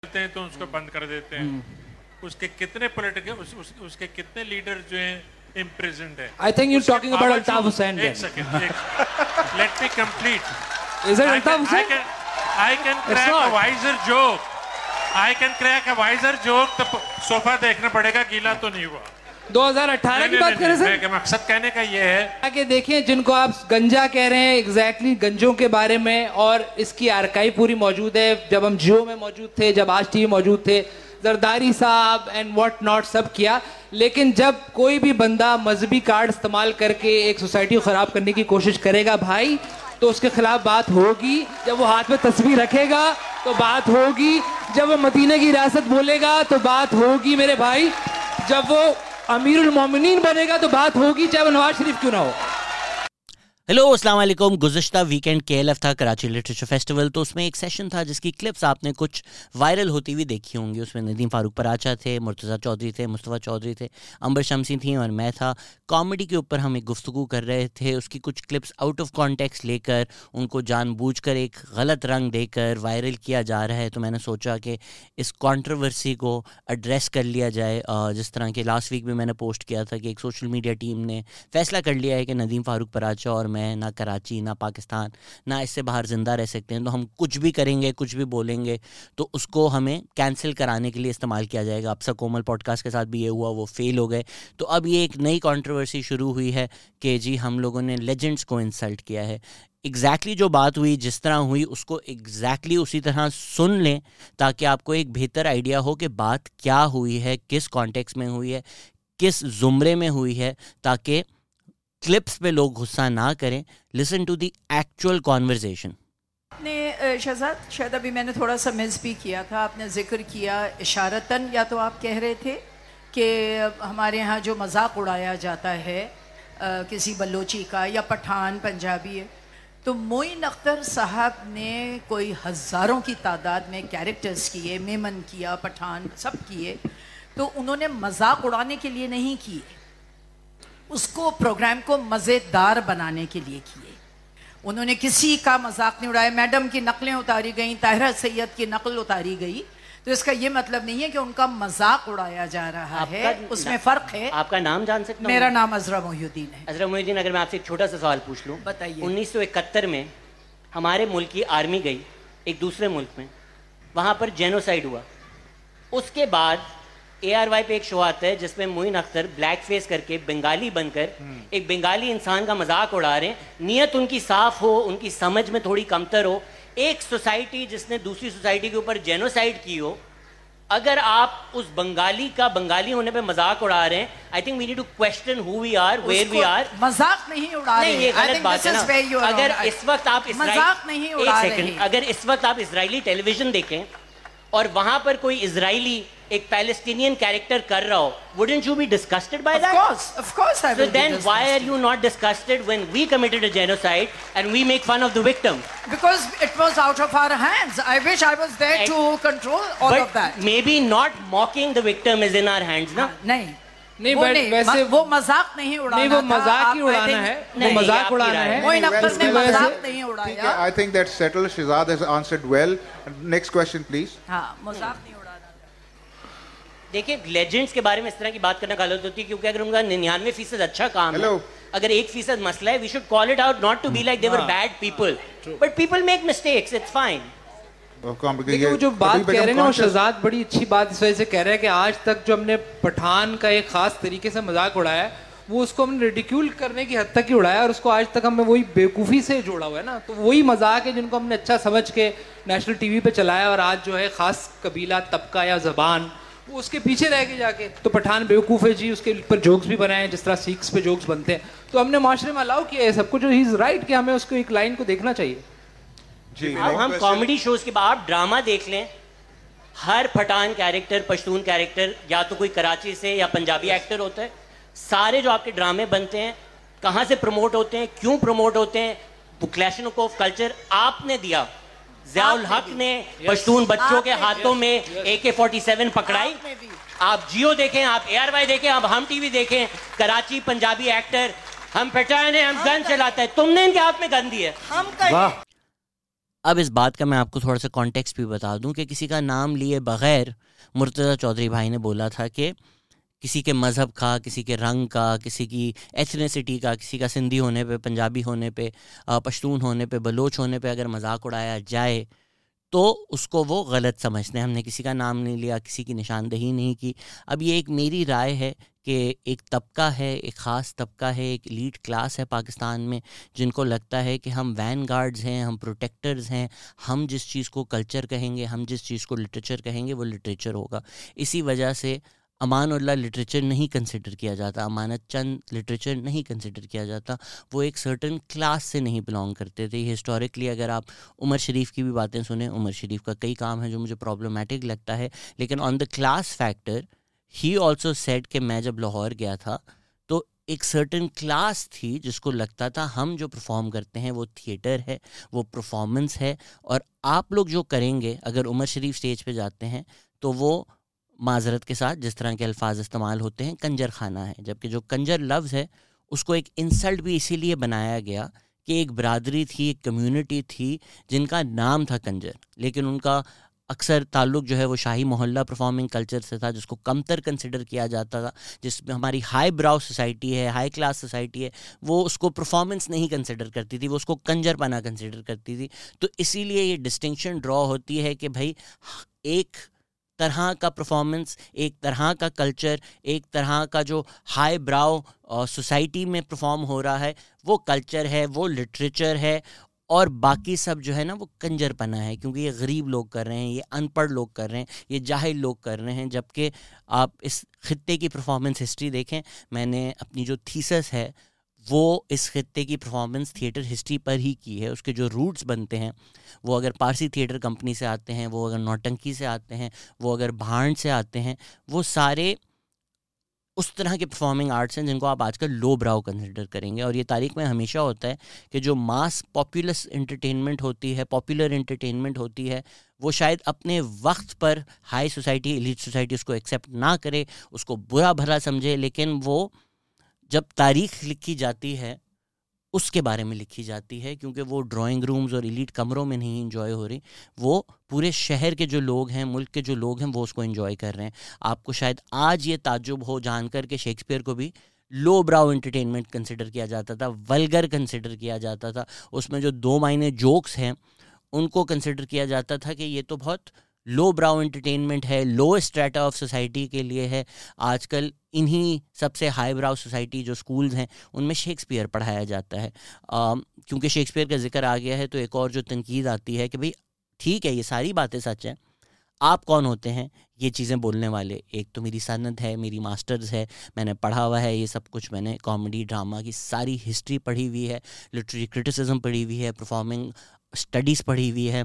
हैं तो उसको बंद कर देते हैं। उसके कितने पॉलिटिकल उसके कितने लीडर जो हैं imprisoned है। I think you're talking about Altaf Hussain. एक second, let me complete. Is it Altaf Hussain? I can crack a wiser joke. I can crack a wiser joke. तो सोफा देखना पड़ेगा, गीला तो नहीं हुआ। 2018 की बात करें सर? मकसद कहने का ये है कि देखिए, जिनको आप गंजा कह रहे हैं, एग्जैक्टली गंजों के बारे में, और इसकी आर्काइव पूरी मौजूद है। जब हम जियो में मौजूद थे, जब आज टीवी मौजूद थे, जरदारी साहब एंड व्हाट नॉट सब किया। लेकिन जब कोई भी बंदा मजहबी कार्ड इस्तेमाल करके एक सोसाइटी को खराब करने की कोशिश करेगा भाई, तो उसके खिलाफ बात होगी। जब वो हाथ में तस्वीर रखेगा तो बात होगी। जब वो मदीने की रियासत बोलेगा तो बात होगी मेरे भाई। जब वो अमीरुल मोमिनीन बनेगा तो बात होगी, चाहे वो नवाज शरीफ क्यों ना हो। हेलो, अस्सलाम वालेकुम। गुज़श्ता वीकेंड KLF था, कराची लिटरेचर फेस्टिवल। तो उसमें एक सेशन था जिसकी क्लिप्स आपने कुछ वायरल होती हुई देखी होंगी। उसमें नदीम फारूक पराचा थे, मुर्तज़ा चौधरी थे, मुस्तफ़ा चौधरी थे, अंबर शमसी थी और मैं था। कॉमेडी के ऊपर हम एक गुफ्तगू कर रहे थे। उसकी कुछ क्लिप्स आउट ऑफ कॉन्टेक्स्ट लेकर, उनको जानबूझकर एक गलत रंग देकर वायरल किया जा रहा है। तो मैंने सोचा कि इस कॉन्ट्रोवर्सी को एड्रेस कर लिया जाए। जिस तरह के लास्ट वीक भी मैंने पोस्ट किया था कि एक सोशल मीडिया टीम ने फैसला कर लिया है कि नदीम फारूक पराचा और मैं ना कराची, ना पाकिस्तान, ना इससे बाहर ज़िंदा रह सकते हैं। तो हम कुछ भी करेंगे, कुछ भी बोलेंगे तो उसको हमें कैंसिल कराने के लिए इस्तेमाल किया जाएगा। अफसर कोमल पॉडकास्ट के साथ भी ये हुआ, वो फेल हो गए। तो अब ये एक नई कंट्रोवर्सी शुरू हुई है कि जी हम लोगों ने लेजेंड्स को इंसल्ट किया है। एग्जैक्टली जो बात हुई, जिस तरह हुई, उसको एग्जैक्टली उसी तरह सुन लें ताकि आपको एक बेहतर आइडिया हो कि बात क्या हुई है, किस कॉन्टेक्स्ट में हुई है, किस ज़ुमरे में हुई है, ताकि क्लिप्स पे लोग गुस्सा ना करें। Listen to the actual conversation. आपने शहजाद, शायद अभी मैंने थोड़ा सा मिस भी किया था, आपने जिक्र किया इशारतन, या तो आप कह रहे थे कि हमारे यहाँ जो मजाक उड़ाया जाता है किसी बलोची का या पठान पंजाबी है, तो मोइन अख्तर साहब ने कोई हज़ारों की तादाद में कैरेक्टर्स किए, मेमन किया, पठान सब किए, तो उन्होंने मजाक उड़ाने के लिए नहीं किए, उसको प्रोग्राम को मज़ेदार बनाने के लिए किए। उन्होंने किसी का मजाक नहीं उड़ाया। मैडम की नकलें उतारी गई, ताहिरा सैयद की नकल उतारी गई, तो इसका ये मतलब नहीं है कि उनका मजाक उड़ाया जा रहा है, उसमें फ़र्क है। आपका नाम जान सकता हूँ? मेरा नाम अजरा मोहिउद्दीन है। अजरा मोहिउद्दीन, अगर मैं आपसे एक छोटा सा सवाल पूछ लूँ, बताइए। 1971 में हमारे मुल्क की आर्मी गई एक दूसरे मुल्क में, वहाँ पर जेनोसाइड हुआ। उसके बाद ARY पे एक शो आता है जिसमें मोइन अख्तर ब्लैक फेस करके बंगाली बनकर एक बंगाली इंसान का मजाक उड़ा रहे हैं। नीयत उनकी साफ हो, उनकी समझ में थोड़ी कमतर हो। एक सोसाइटी जिसने दूसरी सोसाइटी के ऊपर जेनोसाइड की हो, अगर आप उस बंगाली का बंगाली होने पे मजाक उड़ा रहे हैं, I think we need to question who we are, where we are. मजाक नहीं उड़ा रहे हैं, ये गलत बात है ना। अगर इस वक्त आप मजाक नहीं उड़ा रहे हैं, अगर इस वक्त आप इजरायली टेलीविजन देखें और वहां पर कोई इजरायली एक पैलेस्टीनियन कैरेक्टर कर रहा हो, wouldn't you be disgusted by that? Of course I will. So then why are you not disgusted when we committed a genocide and we make fun of the victim? Because it was out of our hands. I wish I was there to control all of that. But maybe not mocking the victim is in our hands, ना? नहीं, वैसे वो मजाक नहीं उड़ाना, नहीं वो मजाक ही उड़ाना है, वो मजाक उड़ाना है। मोइन अख्तर ने मजाक नहीं उड़ाया। I think that's settled. Shehzad has answered well. Next question, please. हाँ, मजाक नहीं उड़ाना। देखिए, लेजेंड्स के बारे में इस तरह की बात करना गलत होती है, क्योंकि अगर उनका 99% अच्छा काम है, अगर 1% मसला है, we should call it out, not to be like they were bad people. But people make mistakes, it's fine. देखिए, वो जो बात कह रहे हैं ना, वो शहजाद बड़ी अच्छी बात इस वजह से कह रहे हैं कि आज तक जो हमने पठान का एक खास तरीके से मजाक उड़ाया है, वो उसको हमने रिडिक्यूल करने की हद तक ही उड़ाया, और उसको आज तक हमें वही बेवकूफ़ी से जोड़ा हुआ है ना। तो वही मजाक है जिनको हमने अच्छा समझ के नेशनल टीवी पे चलाया, और आज जो है खास कबीला, तबका या जबान वो उसके पीछे रह के जाके, तो पठान बेवकूफ़ है जी, उसके ऊपर जोक्स भी बनाए जिस तरह सिक्स पे जोक्स बनते हैं। तो हमने माशरे में अलाउ किया है सबको, जो ही इज राइट कि हमें उसको एक लाइन को देखना चाहिए जी। हम कॉमेडी शोज के बाद ड्रामा देख लें, हर पठान कैरेक्टर, पश्तून कैरेक्टर या तो कोई कराची से या पंजाबी एक्टर होता है। सारे जो आपके ड्रामे बनते हैं कहाँ से प्रमोट होते हैं, क्यों प्रमोट होते हैं, क्लैश ऑफ कल्चर आपने दिया। ज़ियाउल हक ने पश्तून बच्चों के हाथों में AK-47 पकड़ाई। आप जियो देखें, आप ARY देखें, आप हम टीवी देखें, कराची पंजाबी एक्टर, हम पहचाने, हम गन चलाते हैं, तुमने इनके हाथ में गन दी है। अब इस बात का मैं आपको थोड़ा सा कॉन्टेक्स्ट भी बता दूं कि किसी का नाम लिए बगैर मुर्तज़ा चौधरी भाई ने बोला था कि किसी के मज़हब का, किसी के रंग का, किसी की एथनिसिटी का, किसी का सिंधी होने पे, पंजाबी होने पे, पश्तून होने पे, बलोच होने पे अगर मजाक उड़ाया जाए तो उसको वो गलत समझते हैं। हमने किसी का नाम नहीं लिया, किसी की निशानदेही नहीं की। अब ये एक मेरी राय है कि एक तबका है, एक ख़ास तबका है, एक एलीट क्लास है पाकिस्तान में, जिनको लगता है कि हम वैन गार्ड्स हैं, हम प्रोटेक्टर्स हैं, हम जिस चीज़ को कल्चर कहेंगे, हम जिस चीज़ को लिटरेचर कहेंगे वो लिटरेचर होगा। इसी वजह से अमानुल्लाह लिटरेचर नहीं कंसिडर किया जाता, अमानत चंद लिटरेचर नहीं कंसिडर किया जाता। वो एक सर्टन क्लास से नहीं बिलोंग करते थे। हिस्टोरिकली अगर आप उमर शरीफ की भी बातें सुने, उमर शरीफ का कई काम है जो मुझे प्रॉब्लमेटिक लगता है, लेकिन ऑन द क्लास फैक्टर ही ऑल्सो सेड कि मैं जब लाहौर गया था तो एक सर्टन क्लास थी जिसको लगता था हम जो परफॉर्म करते हैं वो थिएटर है, वो परफॉर्मेंस है, और आप लोग जो करेंगे अगर उमर शरीफ स्टेज पे जाते हैं तो वो माजरत के साथ जिस तरह के अल्फाज इस्तेमाल होते हैं कंजर खाना है। जबकि जो कंजर लफ्ज़ है उसको एक इंसल्ट भी इसीलिए बनाया गया कि एक बरादरी थी, एक कम्युनिटी थी जिनका नाम था कंजर, लेकिन उनका अक्सर ताल्लुक़ जो है वो शाही मोहल्ला परफॉर्मिंग कल्चर से था, जिसको कमतर कंसिडर किया जाता था। जिसमें हमारी हाई ब्राउ सोसाइटी है, हाई क्लास सोसाइटी है, वो उसको परफॉर्मेंस नहीं कंसिडर करती थी, वो उसको कंजरपना कंसिडर करती थी। तो इसीलिए ये डिस्टिंक्शन ड्रॉ होती है कि भाई एक तरह का परफॉर्मेंस, एक तरह का कल्चर, एक तरह का जो हाई ब्राउ सोसाइटी में परफॉर्म हो रहा है वो कल्चर है, वो लिटरेचर है, और बाकी सब जो है ना वो कंजरपना है, क्योंकि ये गरीब लोग कर रहे हैं, ये अनपढ़ लोग कर रहे हैं, ये जाहिल लोग कर रहे हैं। जबकि आप इस खित्ते की परफॉर्मेंस हिस्ट्री देखें, मैंने अपनी जो थीसिस है वो इस खित्ते की परफॉर्मेंस थिएटर हिस्ट्री पर ही की है। उसके जो रूट्स बनते हैं वो अगर पारसी थिएटर कंपनी से आते हैं, वो अगर नौटंकी से आते हैं, वो अगर भांड से आते हैं, वो सारे उस तरह के परफॉर्मिंग आर्ट्स हैं जिनको आप आजकल लो ब्राउ कंसिडर करेंगे। और ये तारीख में हमेशा होता है कि जो मास पॉपुलस एंटरटेनमेंट होती है, पॉपुलर एंटरटेनमेंट होती है, वो शायद अपने वक्त पर हाई सोसाइटी, एलीट सोसाइटी उसको एक्सेप्ट ना करे, उसको बुरा भला समझे, लेकिन वो जब तारीख लिखी जाती है उसके बारे में लिखी जाती है, क्योंकि वो ड्राइंग रूम्स और एलीट कमरों में नहीं इंजॉय हो रही, वो पूरे शहर के जो लोग हैं, मुल्क के जो लोग हैं, वो उसको इंजॉय कर रहे हैं। आपको शायद आज ये ताज्जुब हो जानकर के शेक्सपियर को भी लो ब्राउ एंटरटेनमेंट कंसिडर किया जाता था, वल्गर कंसिडर किया जाता था। उसमें जो 2 मायने जोक्स हैं उनको कंसिडर किया जाता था कि ये तो बहुत लो ब्राउ एंटरटेनमेंट है, लो स्ट्रेटा ऑफ सोसाइटी के लिए है। आजकल इन्हीं सबसे हाई ब्राउ सोसाइटी जो स्कूल्स हैं उनमें शेक्सपियर पढ़ाया जाता है। क्योंकि शेक्सपियर का जिक्र आ गया है तो एक और जो तनकीद आती है कि भाई ठीक है, ये सारी बातें सच हैं, आप कौन होते हैं ये चीज़ें बोलने वाले? एक तो मेरी सनद है, मेरी मास्टर्स है, मैंने पढ़ा हुआ है ये सब कुछ, मैंने कॉमेडी ड्रामा की सारी हिस्ट्री पढ़ी हुई है, लिटरेरी क्रिटिसिज्म पढ़ी हुई है, परफॉर्मिंग स्टडीज़ पढ़ी हुई है।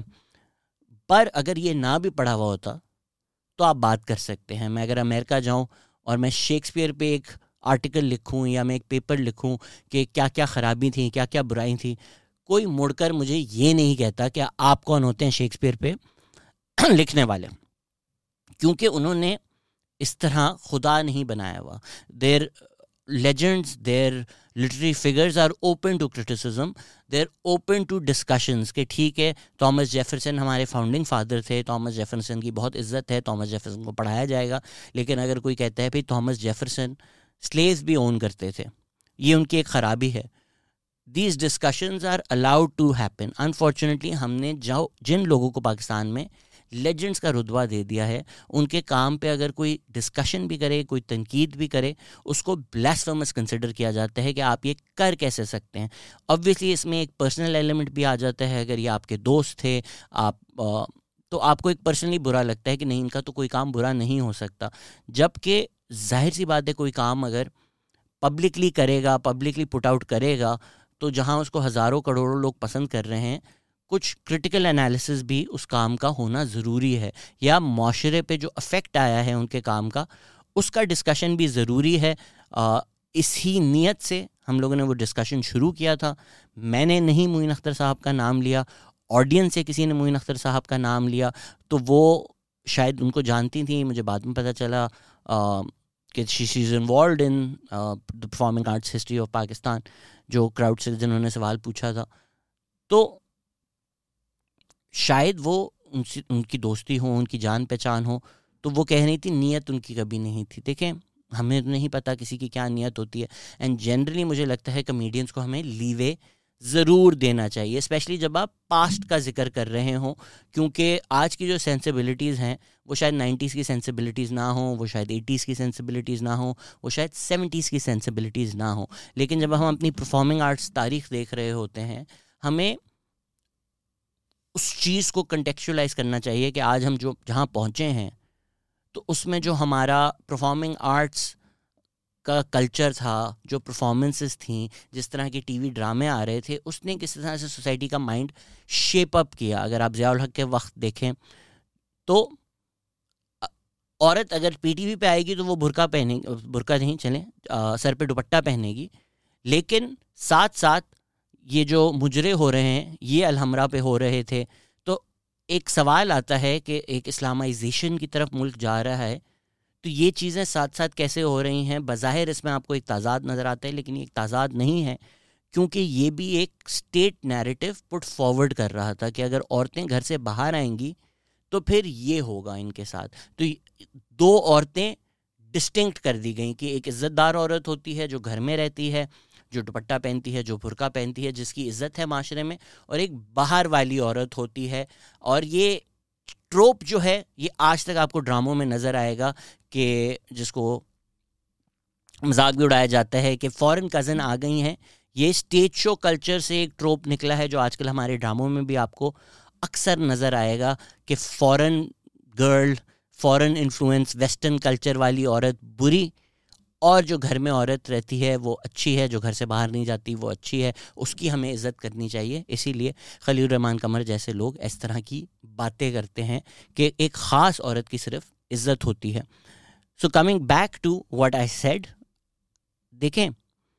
पर अगर ये ना भी पढ़ा हुआ होता तो आप बात कर सकते हैं। मैं अगर अमेरिका जाऊं और मैं शेक्सपियर पे एक आर्टिकल लिखूं या मैं एक पेपर लिखूं कि क्या क्या ख़राबी थी, क्या क्या बुराई थी, कोई मुड़कर मुझे ये नहीं कहता कि आप कौन होते हैं शेक्सपियर पे लिखने वाले, क्योंकि उन्होंने इस तरह खुदा नहीं बनाया हुआ। Their legends, their literary figures are open to criticism, they're open to discussions कि ठीक है थॉमस जेफरसन हमारे फाउंडिंग फादर थे, थॉमस जेफरसन की बहुत इज्जत है, थॉमस जेफरसन को पढ़ाया जाएगा। लेकिन अगर कोई कहता है भाई थॉमस जेफरसन स्लेव्स भी ओन करते थे, ये उनकी एक ख़राबी है, these discussions are allowed to happen. Unfortunately हमने जिन लोगों को पाकिस्तान में लेजेंड्स का रुतबा दे दिया है, उनके काम पे अगर कोई डिस्कशन भी करे, कोई तनकीद भी करे, उसको ब्लास्फेमस कंसिडर किया जाता है कि आप ये कर कैसे सकते हैं। ऑब्वियसली इसमें एक पर्सनल एलिमेंट भी आ जाता है। अगर ये आपके दोस्त थे, आप तो आपको एक पर्सनली बुरा लगता है कि नहीं, इनका तो कोई काम बुरा नहीं हो सकता। जबकि जाहिर सी बात है कोई काम अगर पब्लिकली करेगा, पब्लिकली पुट आउट करेगा, तो जहाँ उसको हज़ारों करोड़ों लोग पसंद कर रहे हैं, कुछ क्रिटिकल एनालिसिस भी उस काम का होना ज़रूरी है, या माशरे पे जो अफेक्ट आया है उनके काम का उसका डिस्कशन भी ज़रूरी है। इसी नीयत से हम लोगों ने वो डिस्कशन शुरू किया था। मैंने नहीं मोइन अख्तर साहब का नाम लिया, ऑडियंस से किसी ने मोइन अख्तर साहब का नाम लिया, तो वो शायद उनको जानती थी, मुझे बाद में पता चला कि she is involved in the performing arts history of Pakistan, जो क्राउड से जिन्होंने सवाल पूछा था। तो शायद वो उनकी दोस्ती हो, उनकी जान पहचान हो, तो वो कह रही थी नीयत उनकी कभी नहीं थी। देखें, हमें तो नहीं पता किसी की क्या नीयत होती है, एंड जनरली मुझे लगता है कॉमेडियंस को हमें लीवे ज़रूर देना चाहिए, स्पेशली जब आप पास्ट का जिक्र कर रहे हों, क्योंकि आज की जो सेंसिबिलिटीज़ हैं वो शायद 90s की सेंसिबिलिटीज़ ना हो, वो शायद 80s की सेंसिबिलिटीज़ ना हो, वो शायद 70s की सेंसिबिलिटीज़ ना हो, लेकिन जब हम अपनी परफॉर्मिंग आर्ट्स तारीख देख रहे होते हैं, हमें उस चीज़ को कंटेक्चुअलाइज करना चाहिए कि आज हम जो जहाँ पहुँचे हैं, तो उसमें जो हमारा परफॉर्मिंग आर्ट्स का कल्चर था, जो परफॉर्मेंसेस थी, जिस तरह के टीवी ड्रामे आ रहे थे, उसने किस तरह से सोसाइटी का माइंड शेप अप किया। अगर आप ज़िया उल हक के वक्त देखें तो औरत अगर पीटीवी पे आएगी तो वो बुर्का पहनेगी, बुर्का नहीं चलें, सर पे दुपट्टा पहनेगी, लेकिन साथ साथ ये जो मुजरे हो रहे हैं ये अलहमरा पे हो रहे थे। तो एक सवाल आता है कि एक इस्लामाइजेशन की तरफ मुल्क जा रहा है, तो ये चीज़ें साथ साथ कैसे हो रही हैं? बज़ाहिर इसमें आपको एक ताज़ाद नज़र आता है, लेकिन ये एक ताज़ाद नहीं है, क्योंकि ये भी एक स्टेट नैरेटिव पुट फॉरवर्ड कर रहा था कि अगर औरतें घर से बाहर आएंगी तो फिर ये होगा इनके साथ। तो दो औरतें डिस्टिंक्ट कर दी गई कि एक इज़्ज़तदार औरत होती है जो घर में रहती है, जो दुपट्टा पहनती है, जो बुर्का पहनती है, जिसकी इज़्ज़त है माशरे में, और एक बाहर वाली औरत होती है। और ये ट्रोप जो है ये आज तक आपको ड्रामों में नज़र आएगा कि जिसको मजाक भी उड़ाया जाता है कि फॉरेन कज़न आ गई हैं। ये स्टेज शो कल्चर से एक ट्रोप निकला है जो आजकल हमारे ड्रामों में भी आपको अक्सर नज़र आएगा कि foreign girl, foreign influence, western culture वाली औरत बुरी, और जो घर में औरत रहती है वो अच्छी है, जो घर से बाहर नहीं जाती वो अच्छी है, उसकी हमें इज़्ज़त करनी चाहिए। इसीलिए खलील रहमान कमर जैसे लोग इस तरह की बातें करते हैं कि एक ख़ास औरत की सिर्फ इज़्ज़त होती है। So coming back to what I said, देखें,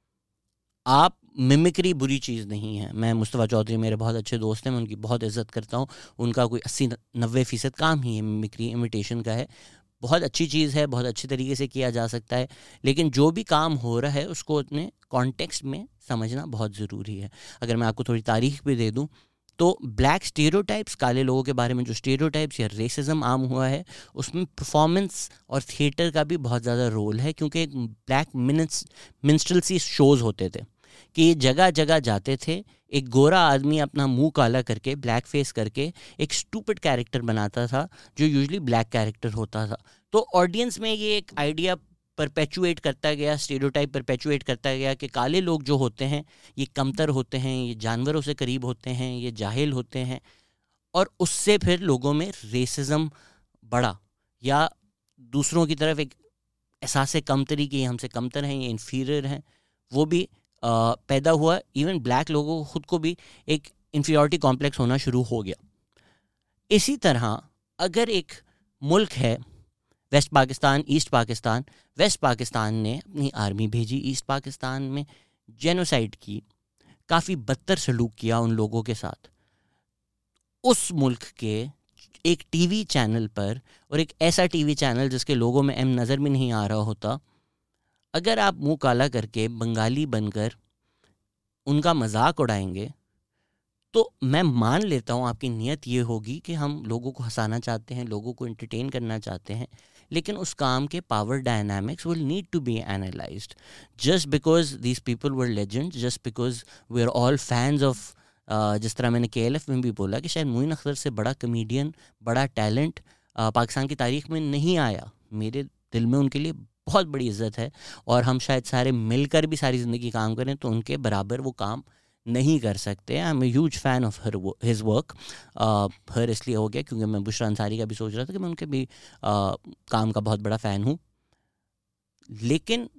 आप मिमिक्री बुरी चीज़ नहीं है। मैं मुस्तफ़ा चौधरी मेरे बहुत अच्छे दोस्त हैं, मैं उनकी बहुत इज़्ज़त करता हूँ। उनका कोई 80-90% काम ही है मिमिक्री, इमिटेशन का है। बहुत अच्छी चीज़ है, बहुत अच्छे तरीके से किया जा सकता है, लेकिन जो भी काम हो रहा है उसको अपने कॉन्टेक्स्ट में समझना बहुत ज़रूरी है। अगर मैं आपको थोड़ी तारीख भी दे दूं तो ब्लैक स्टीरियोटाइप्स, काले लोगों के बारे में जो स्टीरियोटाइप्स या रेसिज्म आम हुआ है, उसमें परफॉर्मेंस और थिएटर का भी बहुत ज़्यादा रोल है, क्योंकि एक ब्लैक मिनिस्ट्रल्सी शोज़ होते थे कि ये जगह जगह जाते थे, एक गोरा आदमी अपना मुंह काला करके, ब्लैक फेस करके एक स्टूपिड कैरेक्टर बनाता था जो यूजुअली ब्लैक कैरेक्टर होता था। तो ऑडियंस में ये एक आइडिया परपेचुएट करता गया, स्टीरियोटाइप परपेचुएट करता गया कि काले लोग जो होते हैं ये कमतर होते हैं, ये जानवरों से करीब होते हैं, ये जाहिल होते हैं, और उससे फिर लोगों में रेसिज्म बढ़ा, या दूसरों की तरफ एक एहसास कमतरी कि ये हमसे कमतर हैं, ये इन्फीरियर हैं, वो भी पैदा हुआ। इवन ब्लैक लोगों को खुद को भी एक इन्फीरियरिटी कॉम्प्लेक्स होना शुरू हो गया। इसी तरह अगर एक मुल्क है west Pakistan, east Pakistan, west Pakistan ने अपनी आर्मी भेजी ईस्ट पाकिस्तान में, जेनोसाइड की, काफ़ी बदतर सलूक किया उन लोगों के साथ। उस मुल्क के एक टीवी चैनल पर, और एक ऐसा टीवी चैनल जिसके लोगों में एम नज़र भी नहीं आ रहा होता, अगर आप मुंह काला करके बंगाली बनकर उनका मजाक उड़ाएंगे तो मैं मान लेता हूँ आपकी नीयत ये होगी कि हम लोगों को हंसाना चाहते हैं, लोगों को एंटरटेन करना चाहते हैं, लेकिन उस काम के power dynamics will need to be analysed. Just because these people were legends, just because we are all fans of, जिस तरह मैंने KLF में भी बोला कि शायद मोइन अख्तर से बड़ा कमेडियन, बड़ा टैलेंट पाकिस्तान की तारीख में नहीं आया। मेरे दिल में उनके लिए बहुत बड़ी इज़्ज़त है, और हम शायद सारे मिलकर भी सारी ज़िंदगी काम करें तो उनके बराबर वो काम नहीं कर सकते। I am a huge fan of his work. हर इसलिए हो गया क्योंकि मैं बुशरा अंसारी का भी सोच रहा था कि मैं उनके भी काम का बहुत बड़ा फ़ैन हूँ, लेकिन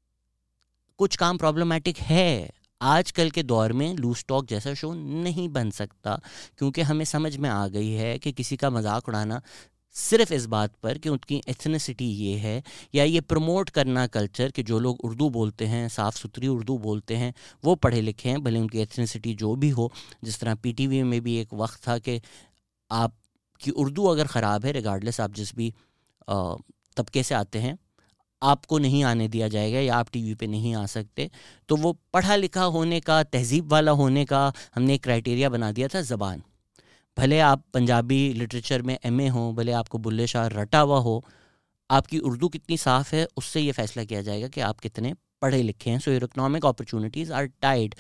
कुछ काम प्रॉब्लमेटिक है। आजकल के दौर में लूज टॉक जैसा शो नहीं बन सकता, क्योंकि हमें समझ में आ गई है कि किसी का मजाक उड़ाना सिर्फ इस बात पर कि उनकी एथनिसिटी ये है, या ये प्रमोट करना कल्चर कि जो लोग उर्दू बोलते हैं, साफ़ सुथरी उर्दू बोलते हैं, वो पढ़े लिखे हैं, भले उनकी एथनिसिटी जो भी हो। जिस तरह PTV में भी एक वक्त था कि आपकी उर्दू अगर ख़राब है, रिगार्डलेस आप जिस भी तबके से आते हैं, आपको नहीं आने दिया जाएगा या आप TV पे नहीं आ सकते। तो वो पढ़ा लिखा होने का, तहजीब वाला होने का हमने एक क्राइटेरिया बना दिया था ज़बान। भले आप पंजाबी लिटरेचर में एमए हो, भले आपको बुल्ले शाह रटा हुआ हो, आपकी उर्दू कितनी साफ़ है उससे ये फैसला किया जाएगा कि आप कितने पढ़े लिखे हैं. So your economic opportunities are tied.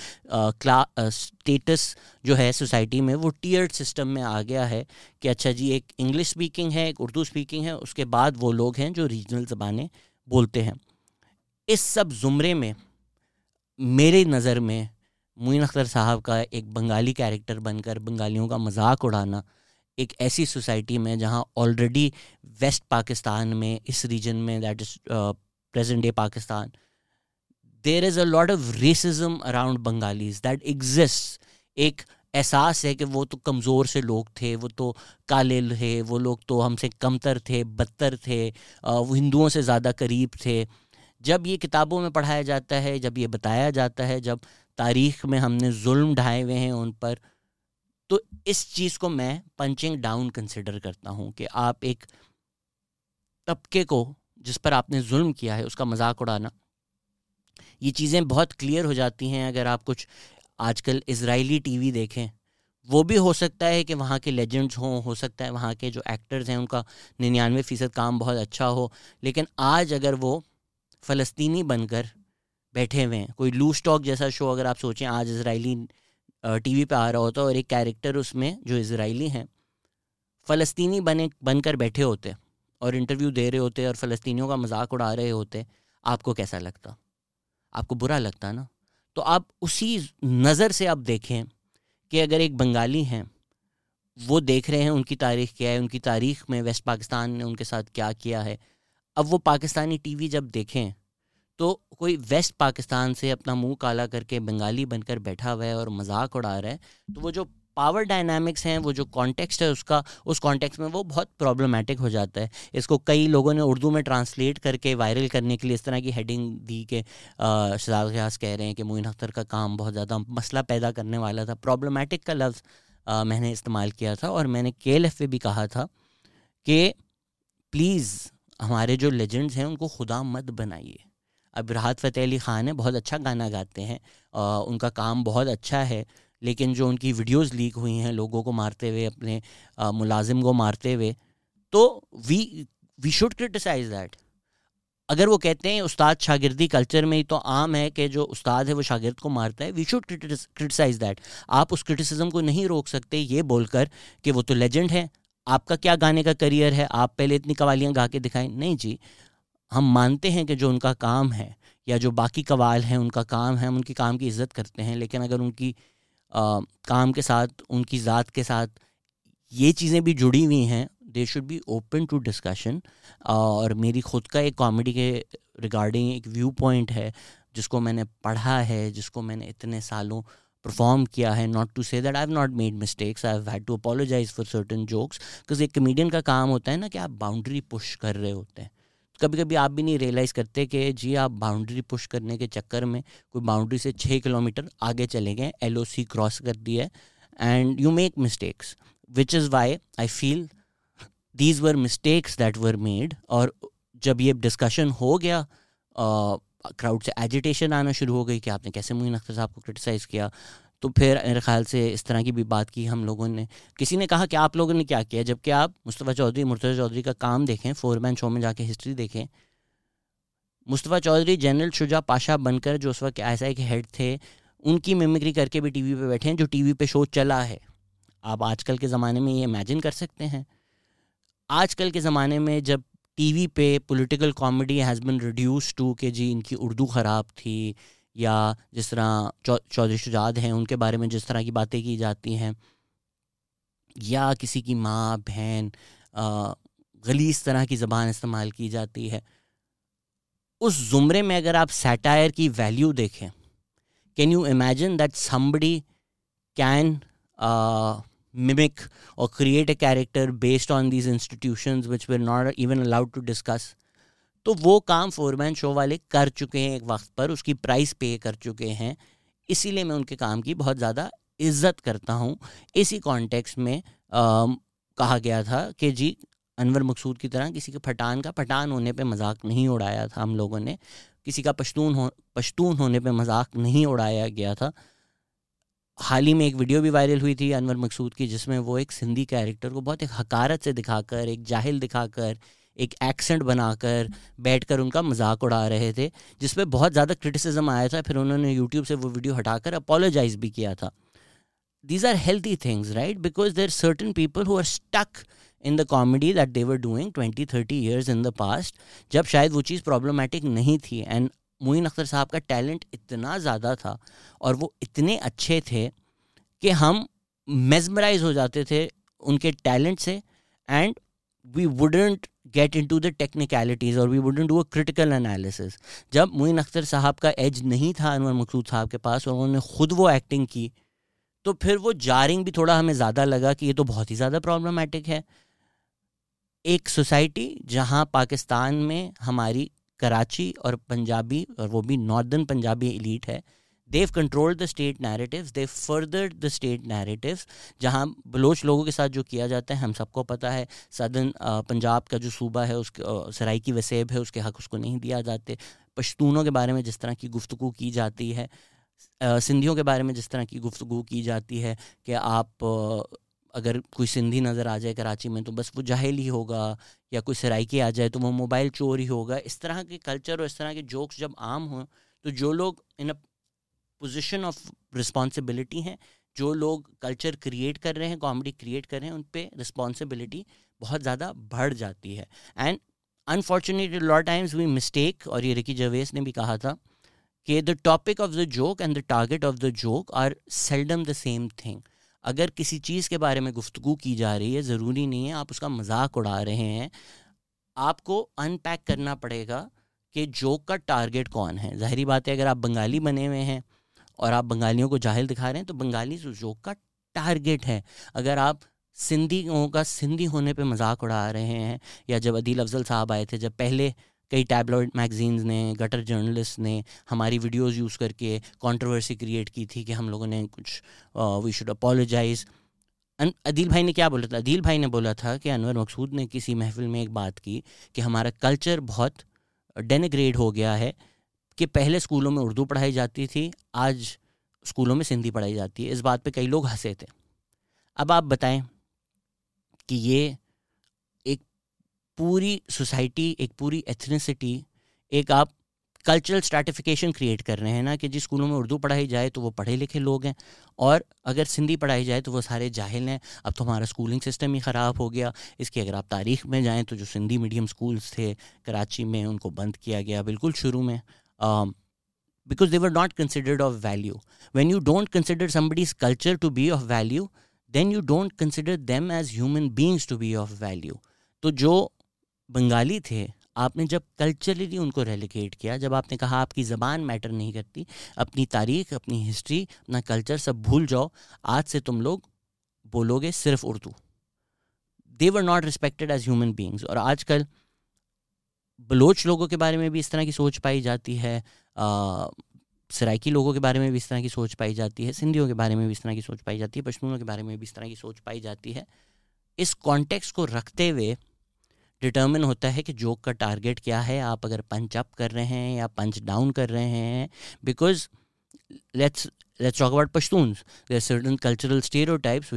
Status जो है सोसाइटी में वो टीयर्ड सिस्टम में आ गया है कि अच्छा जी एक इंग्लिश स्पीकिंग है, एक उर्दू स्पीकिंग है, उसके बाद वो लोग हैं जो रीजनल ज़बानें बोलते हैं. इस सब ज़ुमरे में मेरी नज़र में मोइन अख्तर साहब का एक बंगाली कैरेक्टर बनकर बंगालियों का मजाक उड़ाना एक ऐसी सोसाइटी में जहाँ ऑलरेडी वेस्ट पाकिस्तान में, इस रीजन में, that is present day Pakistan, there is a lot of racism around Bengalis that exist. एक एहसास है कि वो तो कमज़ोर से लोग थे, वो तो काले थे, वो लोग तो हमसे कमतर थे, बदतर थे, वो हिंदुओं से ज़्यादा करीब थे. जब ये किताबों में पढ़ाया जाता है, जब ये बताया जाता है, जब तारीख़ में हमने जुल्म ढाए हुए हैं उन पर, तो इस चीज़ को मैं पंचिंग डाउन कंसिडर करता हूँ कि आप एक तबके को जिस पर आपने जुल्म किया है उसका मजाक उड़ाना. ये चीज़ें बहुत क्लियर हो जाती हैं अगर आप कुछ आजकल इजरायली टीवी देखें. वो भी हो सकता है कि वहाँ के लेजेंड्स हों, हो सकता है वहाँ के जो एक्टर्स हैं उनका 99% काम बहुत अच्छा हो, लेकिन आज अगर वो फ़लस्तीनी बनकर बैठे हुए हैं, कोई लूज टॉक जैसा शो अगर आप सोचें आज इजरायली टीवी पे आ रहा होता और एक कैरेक्टर उसमें जो इजरायली हैं फ़लस्तीनी बनकर बैठे होते और इंटरव्यू दे रहे होते और फ़लस्तीनियों का मजाक उड़ा रहे होते, आपको कैसा लगता? आपको बुरा लगता ना? तो आप उसी नज़र से आप देखें कि अगर एक बंगाली हैं, वो देख रहे हैं उनकी तारीख़ क्या है, उनकी तारीख़ में वेस्ट पाकिस्तान ने उनके साथ क्या किया है. अब वो पाकिस्तानी टीवी जब देखें तो कोई वेस्ट पाकिस्तान से अपना मुंह काला करके बंगाली बनकर बैठा हुआ है और मजाक उड़ा रहा है, तो वो जो पावर डायनामिक्स हैं, वो जो कॉन्टेक्स्ट है उसका, उस कॉन्टेक्स्ट में वो बहुत प्रॉब्लमेटिक हो जाता है. इसको कई लोगों ने उर्दू में ट्रांसलेट करके वायरल करने के लिए इस तरह की हेडिंग दी कि शहजाद गियास कह रहे हैं कि मोइन अख्तर का काम बहुत ज़्यादा मसला पैदा करने वाला था. प्रॉब्लमेटिक का लफ्ज़ मैंने इस्तेमाल किया था और मैंने KLF पे भी कहा था कि प्लीज़ हमारे जो लेजेंड्स हैं उनको खुदा मत बनाइए. अब राहत फ़तेह अली ख़ान है, बहुत अच्छा गाना गाते हैं, उनका काम बहुत अच्छा है, लेकिन जो उनकी वीडियोस लीक हुई हैं लोगों को मारते हुए, अपने मुलाजिम को मारते हुए, तो वी शुड क्रिटिसाइज़ दैट. अगर वो कहते हैं उस्ताद शागिर्दी कल्चर में ही तो आम है कि जो उस्ताद है वो शागिर्द को मारता है, वी शुड क्रिटिसाइज़ दैट. आप उस क्रिटिसिज्म को नहीं रोक सकते ये बोलकर कि वो तो लेजेंड है, आपका क्या गाने का करियर है, आप पहले इतनी कवालियाँ गा के दिखाएं. नहीं जी, हम मानते हैं कि जो उनका काम है या जो बाकी कवाल हैं उनका काम है, हम उनकी काम की इज़्ज़त करते हैं, लेकिन अगर उनकी काम के साथ, उनकी ज़ात के साथ ये चीज़ें भी जुड़ी हुई हैं, they should be open to discussion. और मेरी खुद का एक कॉमेडी के रिगार्डिंग एक व्यू पॉइंट है जिसको मैंने पढ़ा है, जिसको मैंने इतने सालों परफॉर्म किया है. Not to say that I have not made mistakes, I have had to apologise for certain jokes, because एक कमेडियन का काम होता है ना कि आप बाउंड्री पुश कर रहे होते हैं. कभी कभी आप भी नहीं रियलाइज़ करते कि जी आप बाउंड्री पुश करने के चक्कर में कोई बाउंड्री से 6 किलोमीटर आगे चले गए, LOC क्रॉस कर दिया है, and you make mistakes, which is why I feel these were mistakes that were made. और जब ये डिस्कशन हो गया, क्राउड से एजिटेशन आना शुरू हो गई कि आपने कैसे मोइन अख्तर साहब को क्रिटिसाइज़ किया, तो फिर मेरे ख्याल से इस तरह की भी बात की हम लोगों ने. किसी ने कहा कि आप लोगों ने क्या किया, जबकि आप मुस्तफ़ा चौधरी, मुर्तज़ा चौधरी का काम देखें, 4 मैन शो में जाके हिस्ट्री देखें. मुस्तफ़ा चौधरी जनरल शुजा पाशा बनकर जो उस वक्त ISI के हेड थे, उनकी मिमिक्री करके भी टीवी पे बैठे हैं, जो टीवी पे शो चला है. आप आजकल के ज़माने में ये इमेजिन कर सकते हैं? आजकल के ज़माने में जब टीवी पे political comedy has been reduce to कि जी इनकी उर्दू ख़राब थी, या जिस तरह चौधरी शुजात हैं उनके बारे में जिस तरह की बातें की जाती हैं, या किसी की माँ बहन गलीज़ तरह की ज़बान इस्तेमाल की जाती है, उस ज़ुमरे में अगर आप सैटायर की वैल्यू देखें, can you imagine that somebody can mimic or create a character based on these institutions which we're not even allowed to discuss? तो वो काम 4 मैन शो वाले कर चुके हैं एक वक्त पर, उसकी प्राइस पे कर चुके हैं, इसीलिए मैं उनके काम की बहुत ज़्यादा इज्जत करता हूँ. इसी कॉन्टेक्स्ट में कहा गया था कि जी अनवर मकसूद की तरह किसी के पठान होने पे मजाक नहीं उड़ाया था हम लोगों ने, किसी का पश्तून होने पे मजाक नहीं उड़ाया गया था. हाल ही में एक वीडियो भी वायरल हुई थी अनवर मकसूद की, जिसमें वो एक सिंधी कैरेक्टर को बहुत एक हकारत से दिखाकर, एक जाहिल दिखाकर, एक एक्सेंट बनाकर बैठकर उनका मजाक उड़ा रहे थे, जिस पे बहुत ज़्यादा क्रिटिसिज्म आया था। फिर उन्होंने यूट्यूब से वो वीडियो हटाकर अपोलोजाइज भी किया था। These are healthy things, right? Because there are certain people who are stuck in the comedy that they were doing 20-30 years in the past, जब शायद वो चीज़ प्रॉब्लमेटिक नहीं थी। एंड मोइन अख्तर साहब का टैलेंट इतना ज़्यादा था और वो इतने अच्छे थे कि हम मेस्मराइज हो जाते थे उनके टैलेंट से, and we wouldn't get into the technicalities और we wouldn't do a critical analysis. जब मोइन अख्तर साहब का एज नहीं था अनवर मकसूद साहब के पास और उन्होंने खुद वो एक्टिंग की, तो फिर वो जारिंग भी थोड़ा हमें ज़्यादा लगा कि ये तो बहुत ही ज़्यादा प्रॉब्लमेटिक है। एक सोसाइटी जहाँ पाकिस्तान में हमारी कराची और पंजाबी, और वो भी नॉर्दर्न पंजाबी एलीट है, they controlled the state narratives, they furthered the state narratives. जहाँ बलोच लोगों के साथ जो किया जाता है हम सबको पता है। सदर्न पंजाब का जो सूबा है, उसके सराइकी वसेब है, उसके हक उसको नहीं दिया जाते। पश्तूनों के बारे में जिस तरह की गुफ्तगू की जाती है, सिंधियों के बारे में जिस तरह की गुफ्तगू की जाती है कि आप अगर कोई सिंधी नज़र आ जाए कराची में तो बस वो जाहिल ही होगा, या कोई सराइकी आ जाए तो वो मोबाइल चोर ही होगा। इस तरह के कल्चर और इस तरह के जोक्स जब आम हों, तो जो लोग in a position of responsibility हैं, जो लोग कल्चर क्रिएट कर रहे हैं, कॉमेडी क्रिएट कर रहे हैं, उन पे रिस्पॉन्सिबिलिटी बहुत ज़्यादा बढ़ जाती है। And unfortunately lot times we mistake, और ये रिकी जर्वेस ने भी कहा था कि the topic of the joke and the target of the joke are seldom the same thing. अगर किसी चीज़ के बारे में गुफ्तगू की जा रही है, ज़रूरी नहीं है आप उसका मजाक उड़ा रहे हैं। आपको अनपैक करना पड़ेगा कि जोक का टारगेट कौन है। ज़ाहिरी बात है, अगर आप बंगाली बने हुए हैं और आप बंगालियों को जाहिल दिखा रहे हैं तो बंगाली जोक का टारगेट है। अगर आप सिंधियों का सिंधी होने पे मजाक उड़ा रहे हैं, या जब अदील अफजल साहब आए थे, जब पहले कई टैबलॉइड मैगजीन्स ने, गटर जर्नलिस्ट ने हमारी वीडियोस यूज़ करके कंट्रोवर्सी क्रिएट की थी कि हम लोगों ने कुछ वी शुड अपोलोजाइज़। अदील भाई ने क्या बोला था? अदील भाई ने बोला था कि अनवर मकसूद ने किसी महफिल में एक बात की कि हमारा कल्चर बहुत डेनिग्रेड हो गया है, कि पहले स्कूलों में उर्दू पढ़ाई जाती थी, आज स्कूलों में सिंधी पढ़ाई जाती है। इस बात पे कई लोग हंसे थे। अब आप बताएं कि ये एक पूरी सोसाइटी, एक पूरी एथनिसिटी, एक आप कल्चरल स्ट्रैटिफिकेशन क्रिएट कर रहे हैं ना, कि जिस स्कूलों में उर्दू पढ़ाई जाए तो वो पढ़े लिखे लोग हैं, और अगर सिंधी पढ़ाई जाए तो वो सारे जाहिल हैं। अब तो हमारा स्कूलिंग सिस्टम ही ख़राब हो गया। इसकी अगर आप तारीख़ में जाएं तो जो सिंधी मीडियम स्कूल्स थे कराची में, उनको बंद किया गया बिल्कुल शुरू में, because they were not considered of value. When you don't consider somebody's culture to be of value, then you don't consider them as human beings to be of value. तो जो बंगाली थे, आपने जब कल्चरली उनको रेलिकेट किया, जब आपने कहा आपकी ज़बान मैटर नहीं करती, अपनी तारीख़, अपनी हिस्ट्री, अपना कल्चर सब भूल जाओ, आज से तुम लोग बोलोगे सिर्फ Urdu. They were not respected as human beings. और आजकल बलोच लोगों के बारे में भी इस तरह की सोच पाई जाती है, सराइकी लोगों के बारे में भी इस तरह की सोच पाई जाती है, सिंधियों के बारे में भी इस तरह की सोच पाई जाती है, पश्तूनों के बारे में भी इस तरह की सोच पाई जाती है। इस कॉन्टेक्स्ट को रखते हुए डिटर्मिन होता है कि जोक का टारगेट क्या है। आप अगर पंच अप कर रहे हैं या पंच डाउन कर रहे हैं, because let's talk about Pashtuns, there are certain cultural stereotypes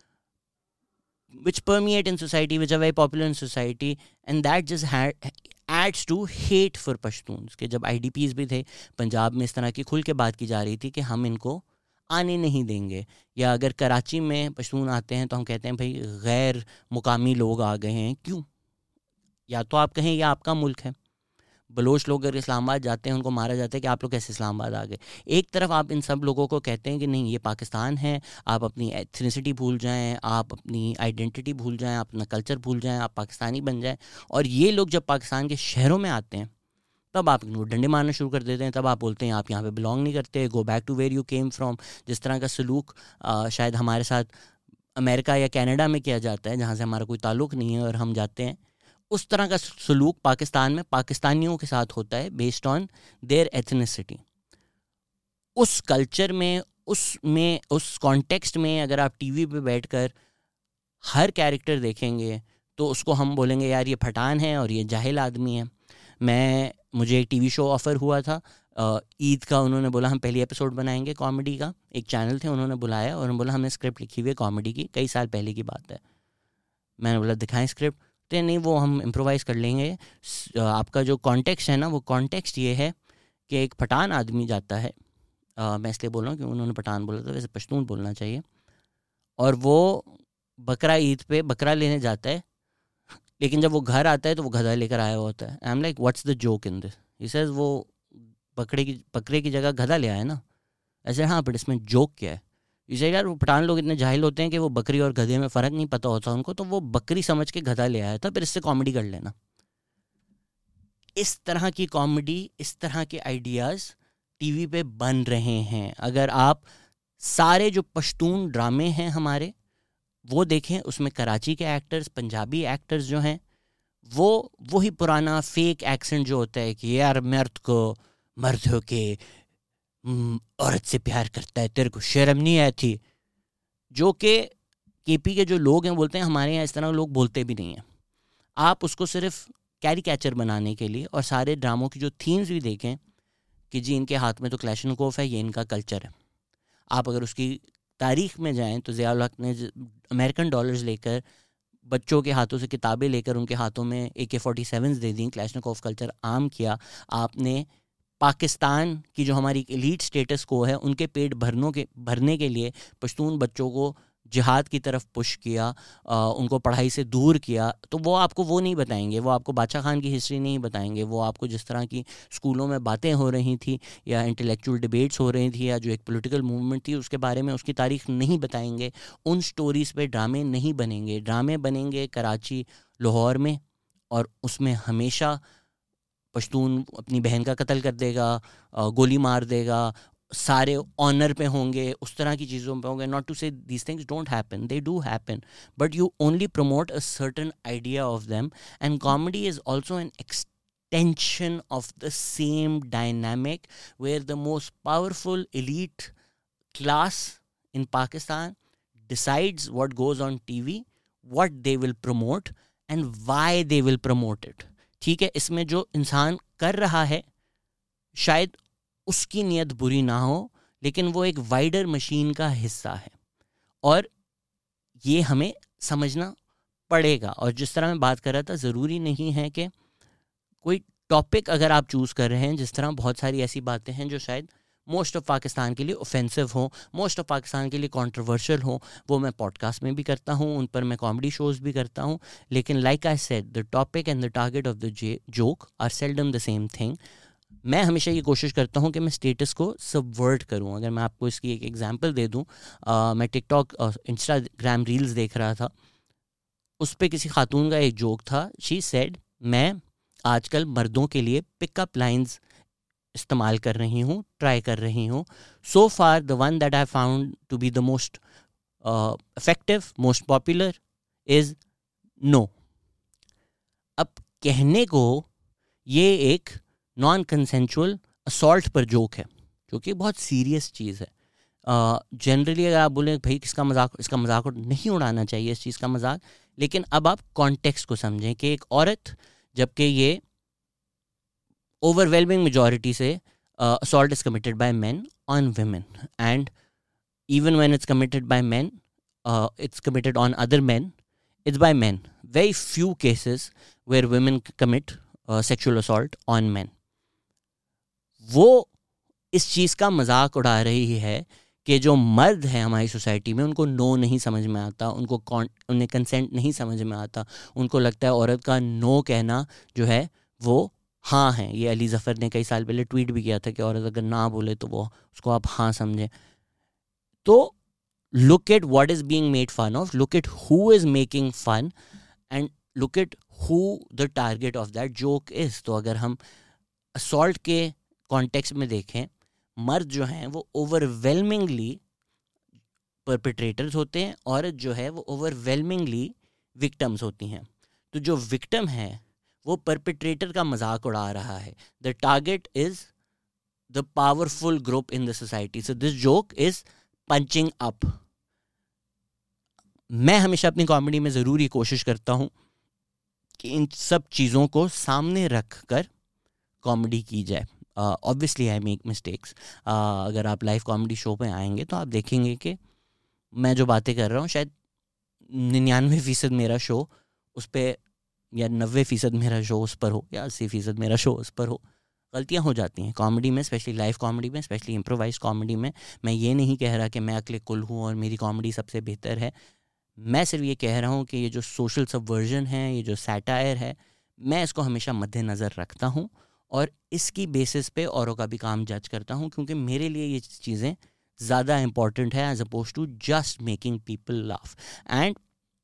which permeate in society, which are very popular in society, and that just adds to hate for Pashtuns. कि जब IDPs भी थे पंजाब में, इस तरह की खुल के बात की जा रही थी कि हम इनको आने नहीं देंगे, या अगर कराची में पश्तून आते हैं तो हम कहते हैं भाई गैर मुकामी लोग आ गए हैं। क्यों? या तो आप कहें या आपका मुल्क है। बलोच लोग अगर इस्लामाबाद जाते हैं उनको मारा जाता है कि आप लोग कैसे इस्लामाबाद आ गए। एक तरफ आप इन सब लोगों को कहते हैं कि नहीं ये पाकिस्तान है, आप अपनी एथनिसिटी भूल जाएं, आप अपनी आइडेंटिटी भूल जाएं, आप अपना कल्चर भूल जाएं, आप पाकिस्तानी बन जाएं। और ये लोग जब पाकिस्तान के शहरों में आते हैं तब आप इनको डंडे मारना शुरू कर देते हैं, तब आप बोलते हैं आप यहाँ पे बिलोंग नहीं करते, go back to where you came from. जिस तरह का सलूक शायद हमारे साथ अमेरिका या कनाडा में किया जाता है, जहाँ से हमारा कोई ताल्लुक़ नहीं है और हम जाते हैं, उस तरह का सलूक पाकिस्तान में पाकिस्तानियों के साथ होता है बेस्ड ऑन देयर एथनिसिटी। उस कल्चर में, उस कॉन्टेक्स्ट में अगर आप टीवी पे बैठकर हर कैरेक्टर देखेंगे तो उसको हम बोलेंगे यार ये पठान है और ये जाहिल आदमी है। मुझे एक टीवी शो ऑफ़र हुआ था ईद का उन्होंने बोला हम पहली एपिसोड बनाएंगे कॉमेडी का, एक चैनल थे उन्होंने बुलाया और उन्होंने बोला हमने स्क्रिप्ट लिखी हुई है कॉमेडी की, कई साल पहले की बात है। मैंने बोला दिखाएं स्क्रिप्ट, तो नहीं वो हम इम्प्रोवाइज़ कर लेंगे, आपका जो कॉन्टेक्स्ट है ना वो कॉन्टेक्स्ट ये है कि एक पठान आदमी जाता है, मैं इसलिए बोल रहा हूँ कि उन्होंने पठान बोला था, वैसे पश्तून बोलना चाहिए, और वो बकरा ईद पे बकरा लेने जाता है, लेकिन जब वो घर आता है तो वो गधा लेकर आया होता है। I am like what's the joke in this? He says वो बकरे की जगह गधा ले आया ना। ऐसे हाँ बट इसमें जोक क्या है? इसे यार वो पठान लोग इतने जाहिल होते हैं कि वो बकरी और गधे में फ़र्क नहीं पता होता उनको, तो वो बकरी समझ के गधा ले आया था, फिर इससे कॉमेडी कर लेना। इस तरह की कॉमेडी, इस तरह के आइडियाज़ टीवी पे बन रहे हैं। अगर आप सारे जो पश्तून ड्रामे हैं हमारे वो देखें, उसमें कराची के एक्टर्स, पंजाबी एक्टर्स जो हैं वो वही पुराना फेक एक्सेंट जो होता है कि यार मर्द हो के औरत से प्यार करता है, तेरे को शर्म नहीं आई थी, जो कि केपी के जो लोग हैं बोलते हैं हमारे यहाँ इस तरह लोग बोलते भी नहीं हैं। आप उसको सिर्फ कैरिकेचर बनाने के लिए, और सारे ड्रामों की जो थीम्स भी देखें कि जी इनके हाथ में तो क्लैशनकोफ है, ये इनका कल्चर है। आप अगर उसकी तारीख में जाएं तो ज़िया उल हक ने अमेरिकन डॉलर्स लेकर बच्चों के हाथों से किताबें लेकर उनके हाथों में AK-47 दे दी, क्लैशनकोफ कल्चर आम किया। आपने पाकिस्तान की जो हमारी एलीट स्टेटस को है उनके पेट भरने के लिए पश्तून बच्चों को जिहाद की तरफ पुश किया, उनको पढ़ाई से दूर किया। तो वो आपको वो नहीं बताएंगे, वो आपको बादशाह खान की हिस्ट्री नहीं बताएंगे, वो आपको जिस तरह की स्कूलों में बातें हो रही थी या इंटेलेक्चुअल डिबेट्स हो रही थी या जो एक पॉलिटिकल मूवमेंट थी उसके बारे में उसकी तारीख नहीं बताएंगे। उन स्टोरीज़ पे ड्रामे नहीं बनेंगे। ड्रामे बनेंगे कराची, लाहौर में, और उसमें हमेशा पश्तून अपनी बहन का कत्ल कर देगा, गोली मार देगा, सारे ऑनर पे होंगे, उस तरह की चीज़ों पे होंगे। Not to say these things don't happen, they do happen, but you only promote a certain idea of them. And comedy is also an extension of the same dynamic where the most powerful elite class in Pakistan decides what goes on TV, what they will promote and why they will promote it. ठीक है, इसमें जो इंसान कर रहा है शायद उसकी नीयत बुरी ना हो, लेकिन वो एक वाइडर मशीन का हिस्सा है और ये हमें समझना पड़ेगा। और जिस तरह मैं बात कर रहा था, ज़रूरी नहीं है कि कोई टॉपिक अगर आप चूज़ कर रहे हैं, जिस तरह बहुत सारी ऐसी बातें हैं जो शायद मोस्ट ऑफ पाकिस्तान के लिए ऑफेंसिव हो, मोस्ट ऑफ पाकिस्तान के लिए कंट्रोवर्शियल हो, वो मैं पॉडकास्ट में भी करता हूँ, उन पर मैं कॉमेडी शोज़ भी करता हूँ। लेकिन like I said, the topic and the target of the joke are seldom the same thing. मैं हमेशा ये कोशिश करता हूँ कि मैं स्टेटस को सबवर्ट करूँ। अगर मैं आपको इसकी एक एग्जांपल दे दूँ, मैं टिकटॉक इंस्टाग्राम रील्स देख रहा था, उस पर किसी खातून का एक जोक था। शी सेड, मैं आजकल मर्दों के लिए पिकअप लाइंस इस्तेमाल कर रही हूँ, ट्राई कर रही हूँ। So far the one that I found to be the most effective, most popular is no. अब कहने को ये एक नॉन कंसेंचुअल असॉल्ट पर जोक है, जो कि बहुत सीरियस चीज़ है। जनरली अगर आप बोलें भाई इसका मजाक नहीं उड़ाना चाहिए, इस चीज़ का मजाक, लेकिन अब आप कॉन्टेक्स्ट को समझें कि एक औरत, जबकि ये overwhelming majority से assault is committed by men on women, and even when it's committed by men, it's committed on other men, it's by men. Very few cases where women commit sexual assault on men. वो इस चीज़ का मजाक उड़ा रही है कि जो मर्द हैं हमारी सोसाइटी में, उनको नो नहीं समझ में आता, उन्हें कंसेंट नहीं समझ में आता, उनको लगता है औरत का नो कहना जो है वो हाँ है। ये अली ज़फ़र ने कई साल पहले ट्वीट भी किया था कि औरत अगर ना बोले तो वो उसको आप हाँ समझें। तो look at what is being made fun of, look at who is making fun, and look at who the target of that joke is. तो अगर हम असॉल्ट के कॉन्टेक्स्ट में देखें, मर्द जो हैं वो ओवरवेलमिंगली परपेट्रेटर्स होते हैं, औरत जो है वो ओवरवेलमिंगली विक्टम्स होती हैं। तो जो विक्टम है वो परपेट्रेटर का मजाक उड़ा रहा है। The target is the powerful group in the society, so this joke is punching up. मैं हमेशा अपनी कॉमेडी में ज़रूर ये कोशिश करता हूँ कि इन सब चीज़ों को सामने रख कर कॉमेडी की जाए। Obviously I make mistakes. अगर आप लाइव कॉमेडी शो पे आएंगे तो आप देखेंगे कि मैं जो बातें कर रहा हूँ शायद 99% मेरा शो उस पर, या 90% मेरा शो उस पर हो, या 80% मेरा शो उस पर हो. गलतियाँ हो जाती हैं कॉमेडी में, स्पेशली लाइव कॉमेडी में, स्पेशली इम्प्रोवाइज कॉमेडी में. मैं ये नहीं कह रहा कि मैं अकले कुल हूँ और मेरी कॉमेडी सबसे बेहतर है. मैं सिर्फ ये कह रहा हूँ कि ये जो सोशल सबवर्जन है, ये जो सैटायर है, मैं इसको हमेशा मद्देनज़र रखता हूँ और इसकी बेसिस पे औरों का भी काम जज करता हूँ, क्योंकि मेरे लिए ये चीज़ें ज़्यादा इम्पॉर्टेंट है as opposed to just making people laugh. And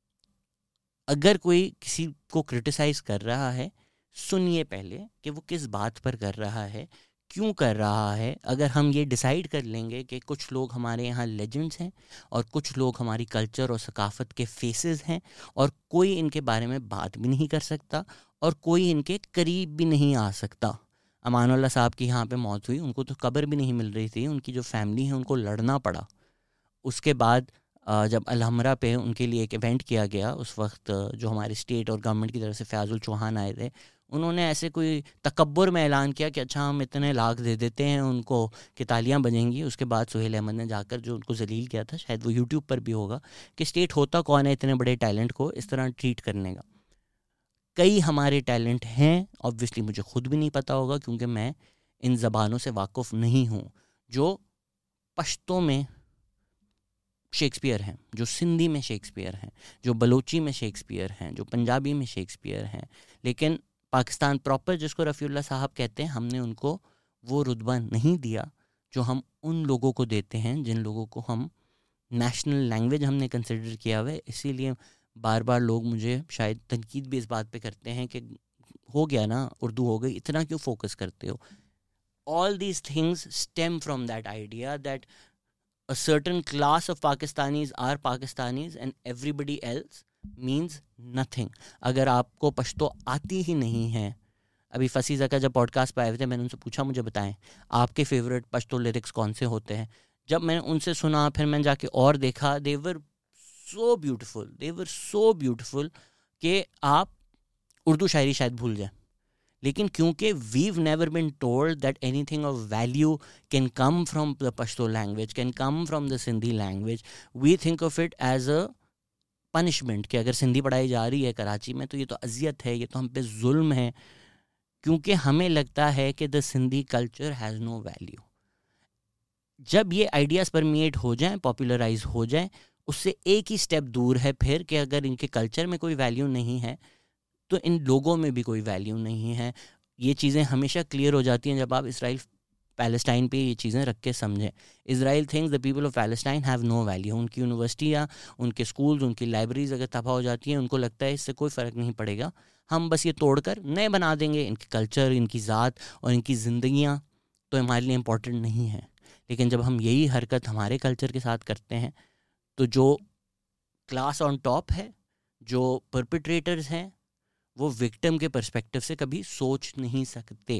अगर कोई किसी को क्रिटिसाइज़ कर रहा है, सुनिए पहले कि वो किस बात पर कर रहा है, क्यों कर रहा है. अगर हम ये डिसाइड कर लेंगे कि कुछ लोग हमारे यहाँ लेजेंड्स हैं और कुछ लोग हमारी कल्चर और सकाफ़त के फेसेस हैं और कोई इनके बारे में बात भी नहीं कर सकता और कोई इनके करीब भी नहीं आ सकता. अमानुल्लाह साहब की यहाँ पे मौत हुई, उनको तो कब्र भी नहीं मिल रही थी, उनकी जो फैमिली है उनको लड़ना पड़ा. उसके बाद जब अलहमरा पे उनके लिए एक इवेंट किया गया, उस वक्त जो हमारे स्टेट और गवर्नमेंट की तरफ से फ़याज़ुल चौहान आए थे, उन्होंने ऐसे कोई तकब्बुर में ऐलान किया कि अच्छा हम इतने लाख दे देते हैं उनको कि तालियां बजेंगी. उसके बाद सुहेल अहमद ने जाकर जो उनको जलील किया था, शायद वो यूट्यूब पर भी होगा, कि स्टेट होता कौन है इतने बड़े टैलेंट को इस तरह ट्रीट करने का. कई हमारे टैलेंट हैं, ऑब्वियसली मुझे खुद भी नहीं पता होगा क्योंकि मैं इन ज़बानों से वाकिफ़ नहीं हूँ, जो पश्तो में शेक्सपियर हैं, जो सिंधी में शेक्सपियर हैं, जो बलोची में शेक्सपियर हैं, जो पंजाबी में शेक्सपियर हैं. लेकिन पाकिस्तान प्रॉपर जिसको रफ़ीउल्लाह साहब कहते हैं, हमने उनको वो रुतबा नहीं दिया जो हम उन लोगों को देते हैं जिन लोगों को हम नेशनल लैंग्वेज हमने कंसिडर किया हुआ है. इसीलिए बार बार लोग मुझे शायद तनकीद भी इस बात पे करते हैं कि हो गया ना, उर्दू हो गई, इतना क्यों फोकस करते हो. All these things stem from that idea that a certain class of Pakistanis are Pakistanis and everybody else means nothing. अगर आपको पश्तो आती ही नहीं है, अभी फसीज़ा का जब पॉडकास्ट पे आए थे मैंने उनसे पूछा मुझे बताएं आपके फेवरेट पश्तो लिरिक्स कौन से होते हैं. जब मैंने उनसे सुना फिर मैंने जाके और देखा, they were so beautiful कि आप उर्दू शायरी शायद भूल जाए. लेकिन क्योंकि we've never been told that anything of value can come from the Pashto language, can come from the Sindhi language, we think of it as a punishment कि अगर सिंधी पढ़ाई जा रही है कराची में तो ये तो अजियत है, ये तो हम पे जुल्म है, क्योंकि हमें लगता है कि the Sindhi culture has no value. जब ये आइडियाज़ परमिएट हो जाएं, पॉपुलराइज हो जाएं, उससे एक ही स्टेप दूर है फिर कि अगर इनके कल्चर में कोई वैल्यू नहीं है तो इन लोगों में भी कोई वैल्यू नहीं है. ये चीज़ें हमेशा क्लियर हो जाती हैं जब आप इसराइल पैलेस्टाइन पे ये चीज़ें रख के समझें. Israel thinks the people of Palestine have no value. उनकी यूनिवर्सिटियाँ, उनके स्कूल्स, उनकी लाइब्रेरीज अगर तबाह हो जाती हैं, उनको लगता है इससे कोई फ़र्क नहीं पड़ेगा, हम बस ये तोड़कर नए बना देंगे. इनकी कल्चर, इनकी ज़ात और इनकी ज़िंदगियाँ तो हमारे लिए इम्पॉर्टेंट नहीं है. लेकिन जब हम यही हरकत हमारे कल्चर के साथ करते हैं तो जो क्लास ऑन टॉप है, जो परपिट्रेटर्स हैं, वो विक्टिम के पर्सपेक्टिव से कभी सोच नहीं सकते.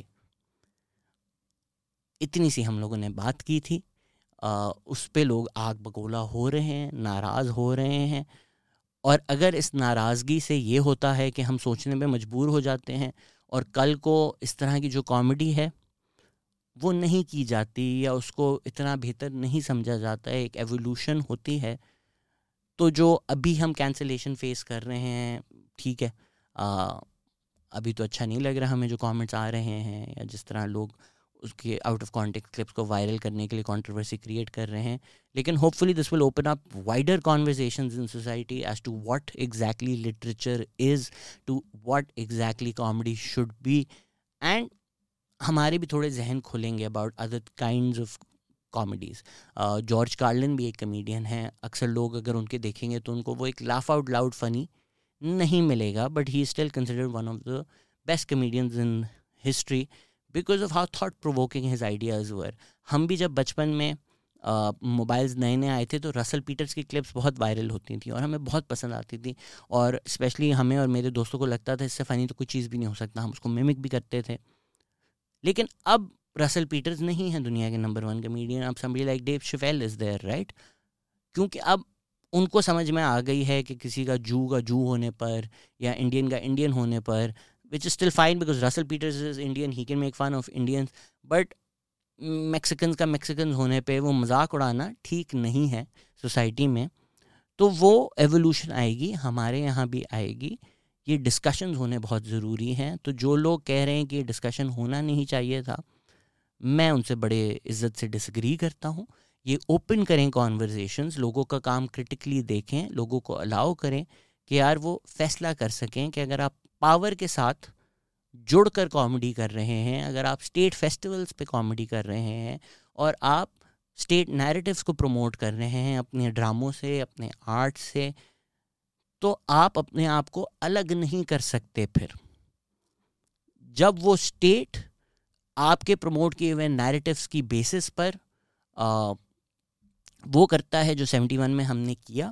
इतनी सी हम लोगों ने बात की थी, उस पे लोग आग बगोला हो रहे हैं, नाराज़ हो रहे हैं. और अगर इस नाराज़गी से ये होता है कि हम सोचने में मजबूर हो जाते हैं और कल को इस तरह की जो कॉमेडी है वो नहीं की जाती या उसको इतना बेहतर नहीं समझा जाता है, एक एवोल्यूशन होती है, तो जो अभी हम कैंसलेशन फेस कर रहे हैं, ठीक है, अभी तो अच्छा नहीं लग रहा हमें जो कमेंट्स आ रहे हैं या जिस तरह लोग उसके आउट ऑफ कॉन्टेक्स्ट क्लिप्स को वायरल करने के लिए कंट्रोवर्सी क्रिएट कर रहे हैं. लेकिन hopefully this will open up wider conversations in society as to what exactly literature is, to what exactly comedy should be, and हमारे भी थोड़े जहन खुलेंगे about other kinds of comedies. George Carlin भी एक कमेडियन हैं. अक्सर लोग अगर उनके देखेंगे तो उनको वो एक लाफ आउट लाउड फ़नी नहीं मिलेगा, but he is still considered one of the best comedians in history because of how thought provoking his ideas were. हम भी जब बचपन में मोबाइल्स नए नए आए थे तो रसल पीटर्स की क्लिप्स बहुत वायरल होती थी और हमें बहुत पसंद आती थी, और स्पेशली हमें और मेरे दोस्तों को लगता था इससे फ़नी तो कोई चीज़ भी नहीं हो सकता, हम उसको मिमिक भी करते थे. लेकिन अब रसल पीटर्स नहीं है दुनिया के नंबर 1 कमेडियन. अब somebody like Dave Chappelle is there, right? क्योंकि अब उनको समझ में आ गई है कि किसी का जू होने पर या इंडियन का इंडियन होने पर which is still fine because Russell Peters is Indian, he can make fun of Indians, but Mexicans का Mexicans होने पे वो मजाक उड़ाना ठीक नहीं है सोसाइटी में. तो वो एवोल्यूशन आएगी, हमारे यहाँ भी आएगी. ये डिस्कशंस होने बहुत ज़रूरी हैं. तो जो लोग कह रहे हैं कि ये डिस्कशन होना नहीं चाहिए था, मैं उनसे बड़े इज्जत से डिसग्री करता हूँ. ये ओपन करें कॉन्वर्जेशंस, लोगों का काम क्रिटिकली देखें, लोगों को अलाउ करें कि यार वो फैसला कर सकें कि अगर आप पावर के साथ जुड़कर कॉमेडी कर रहे हैं, अगर आप स्टेट फेस्टिवल्स पे कॉमेडी कर रहे हैं और आप स्टेट नैरेटिव्स को प्रमोट कर रहे हैं अपने ड्रामों से, अपने आर्ट से, तो आप अपने आप को अलग नहीं कर सकते. फिर जब वो स्टेट आपके प्रमोट किए हुए नैरेटिव्स की बेसिस पर वो करता है जो 71 में हमने किया,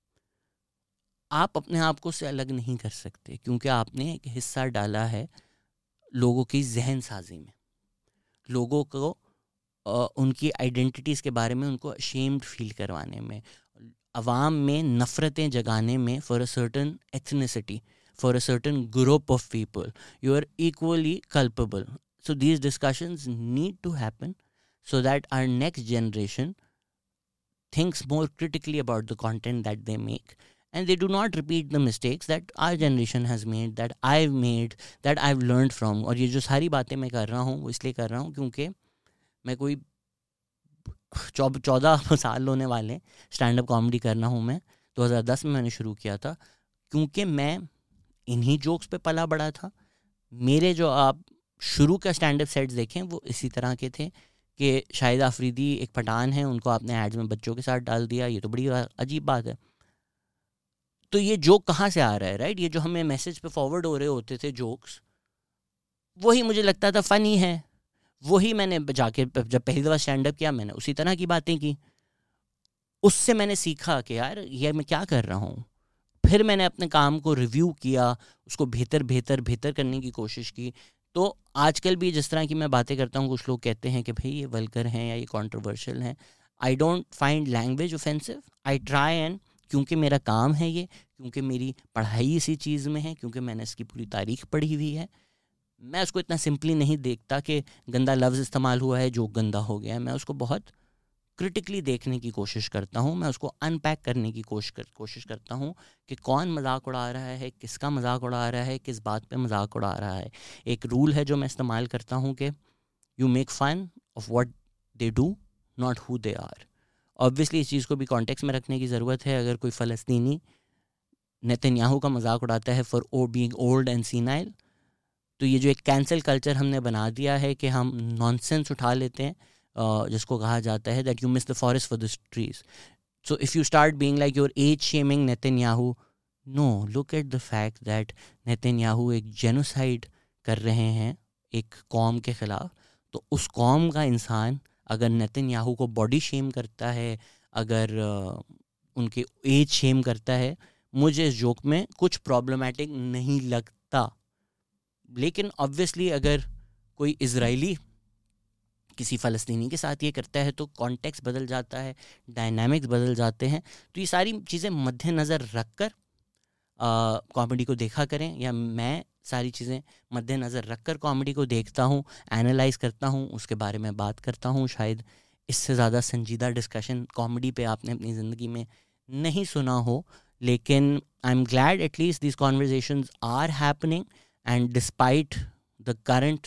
आप अपने आप को से अलग नहीं कर सकते, क्योंकि आपने एक हिस्सा डाला है लोगों की जहन साजी में, लोगों को उनकी आइडेंटिटीज़ के बारे में उनको अशेम्ड फील करवाने में, अवाम में नफ़रतें जगाने में. For a certain ethnicity, for a certain group of people, you are equally culpable. So these discussions need to happen so that our next generation thinks more critically about the content that they make, and they do not repeat the mistakes that our generation has made, that I've made, that I've learned from. और ये जो सारी बातें मैं कर रहा हूँ वो इसलिए कर रहा हूँ क्योंकि मैं कोई 14 साल होने वाले स्टैंड अप कॉमेडी करना हूँ. मैं 2010 में मैंने शुरू किया था क्योंकि मैं इन्हीं जोक्स पे पला बड़ा था. मेरे जो आप शुरू का स्टैंड अप सेट्स देखें वो इसी तरह के थे कि शाहिद आफरीदी एक पठान है, उनको आपने एड्स में बच्चों के साथ डाल दिया, ये तो बड़ी अजीब बात है. तो ये जोक कहाँ से आ रहा है, राइट? ये जो हमें मैसेज पे फॉरवर्ड हो रहे होते थे जोक्स, वही मुझे लगता था फ़नी है, वही मैंने जाके जब पहली दफ़ा स्टैंड अप किया मैंने उसी तरह की बातें की. उससे मैंने सीखा कि यार ये मैं क्या कर रहा हूँ. फिर मैंने अपने काम को रिव्यू किया, उसको बेहतर करने की कोशिश की. तो आजकल भी जिस तरह की मैं बातें करता हूँ, कुछ लोग कहते हैं कि भाई ये वल्गर हैं या ये कंट्रोवर्शियल हैं. I don't find language offensive. I try and, क्योंकि मेरा काम है ये, क्योंकि मेरी पढ़ाई इसी चीज़ में है, क्योंकि मैंने इसकी पूरी तारीख पढ़ी हुई है, मैं उसको इतना सिंपली नहीं देखता कि गंदा लफ्ज़ इस्तेमाल हुआ है जो गंदा हो गया है. मैं उसको बहुत क्रिटिकली देखने की कोशिश करता हूँ. मैं उसको अनपैक करने की कोशिश करता हूँ कि कौन मजाक उड़ा रहा है, किसका मजाक उड़ा रहा है, किस बात पे मजाक उड़ा रहा है. एक रूल है जो मैं इस्तेमाल करता हूँ कि you make fun of what they do, not who they are. Obviously इस चीज़ को भी कॉन्टेक्स्ट में रखने की ज़रूरत है. अगर कोई फ़लस्तीनी नेतन्याहू का मजाक उड़ाता है for being old and senile, तो ये जो एक कैंसिल कल्चर हमने बना दिया है कि हम नॉनसेंस उठा लेते हैं, जिसको कहा जाता है that you miss the forest for the trees. So if you start being like your age shaming Netanyahu, no, look at the fact that Netanyahu एक जेनोसाइड कर रहे हैं एक कौम के ख़िलाफ़. तो उस कौम का इंसान अगर नेतन्याहू को बॉडी शेम करता है, अगर उनके एज शेम करता है, मुझे इस जोक में कुछ प्रॉब्लमेटिक नहीं लगता. लेकिन ऑब्वियसली अगर कोई इजरायली किसी फ़लस्तीनी के साथ ये करता है तो कॉन्टेक्स्ट बदल जाता है, डायनामिक्स बदल जाते हैं. तो ये सारी चीज़ें मद्देनज़र रख कर कॉमेडी को देखा करें, या मैं सारी चीज़ें मद्देनज़र रख कर कॉमेडी को देखता हूँ, एनालाइज करता हूँ, उसके बारे में बात करता हूँ. शायद इससे ज़्यादा संजीदा डिस्कशन कॉमेडी पे आपने अपनी ज़िंदगी में नहीं सुना हो, लेकिन I am glad at least these conversations are happening. And despite the current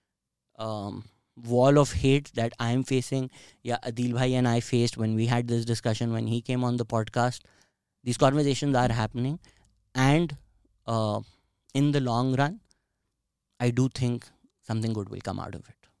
wall of hate that I am facing, yeah, Adil bhai and I faced when we had this discussion when he came on the podcast, these conversations are happening, and in the long run, I do think something good will come out of it.